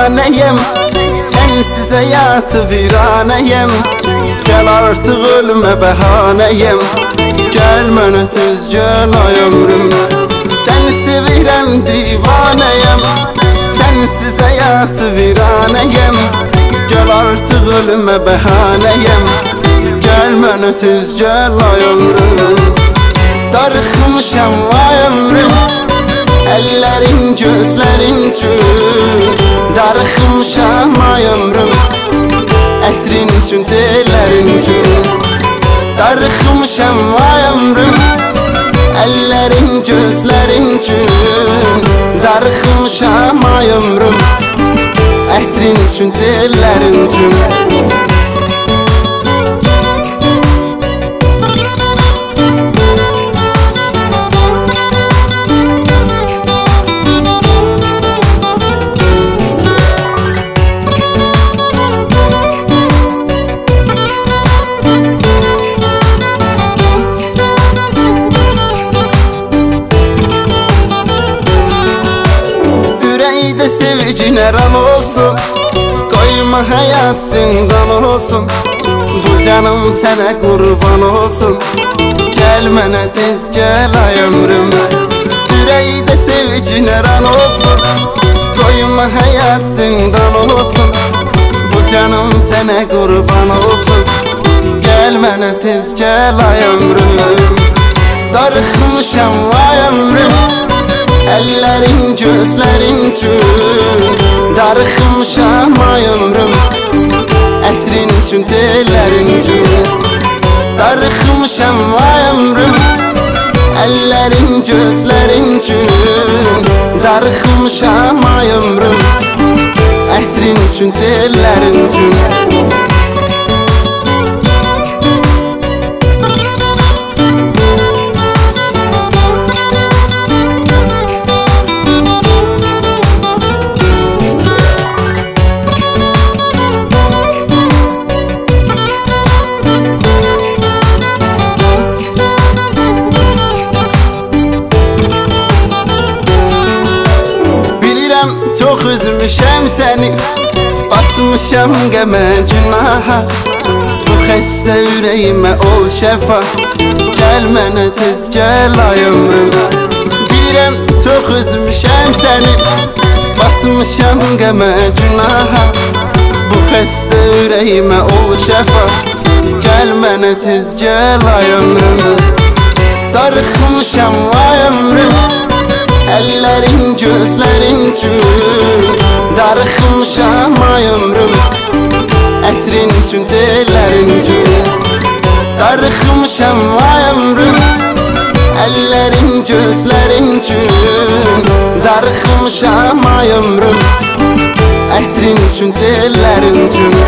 divaneyim, sensiz hayatı viraneyim. Gel artık ölüme behaneyim, gel mənə tez gel ay ömrüm. Seni sevirəm divaneyim, sensiz hayatı viraneyim. Gel artık ölüme behaneyim, gel mənə tez gel ay ömrüm. Darıxmışam ay ömrüm, ellerin gözlerin üçün. Darıxmışam ay ömrüm, ətrin üçün, tellerin üçün. Darıxmışam ay ömrüm, ellerin gözlerin üçün. Darıxmışam ay ömrüm, ətrin üçün, tellerin üçün. Sevgi neran olsun, koyma hayat zindan olsun. Bu canım sana kurban olsun, gel mənə tez gel ay ömrüm. Yüreğde sevgi neran olsun, koyma hayat zindan olsun. Bu canım sana kurban olsun, gel mənə tez gel ay ömrüm. Darıxmışam ay ömrüm, ellerin gözlerin üçün. Darıxmışam ay ömrüm, ətrin üçün, tellerin üçün. Darıxmışam ay ömrüm, ellerin gözlerin üçün. Darıxmışam ay ömrüm, ətrin üçün, tellerin üçün. Çok üzmüşəm səni, batmışam qəmə günaha. Bu xəstə ürəyimə ol şəfa, gəl mənə tez gəl ay ömrüm. Bilirəm çox üzmüşəm səni, batmışam qəmə günaha. Bu xəstə ürəyimə ol şəfa, gəl mənə tez gəl ay ömrüm. Darıxmışam ay ömrüm, ellerin gözlerin üçün. Darıxmışam ay ömrüm, ətrin üçün, tellerin üçün. Darıxmışam ay ömrüm, ellerin gözlerin üçün. Darıxmışam ay ömrüm, ətrin üçün, tellerin üçün.